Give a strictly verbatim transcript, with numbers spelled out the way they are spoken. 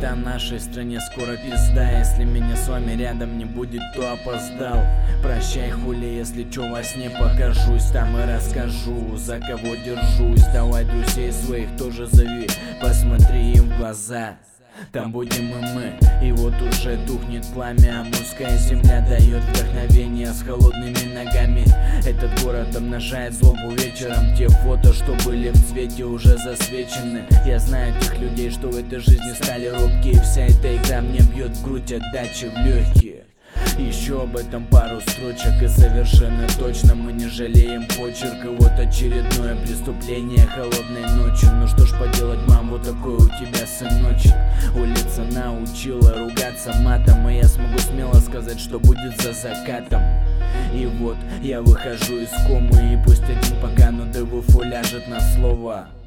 о нашей стране скоро пизда. Если меня с вами рядом не будет, то опоздал. Прощай, хули, если чё во сне покажусь, там и расскажу, за кого держусь. Давай друзей своих тоже зови, посмотри им в глаза. Там будем и мы, и вот уже тухнет пламя. Амурская земля дает вдохновение с холодными ногами. Этот город обнажает злобу вечером. Те фото, что были в цвете, уже засвечены. Я знаю тех людей, что в этой жизни стали робкие. Вся эта игра мне бьет в грудь, отдачи в легкие. Еще об этом пару строчек, и совершенно точно мы не жалеем почерк. И вот очередное преступление холодной ночью. Ну что ж поделать, мам, вот такой у тебя сыночек. Улица научила ругаться матом, и я смогу смело сказать, что будет за закатом. И вот я выхожу из комы, и пусть один пока, но ДВФ ляжет на слово.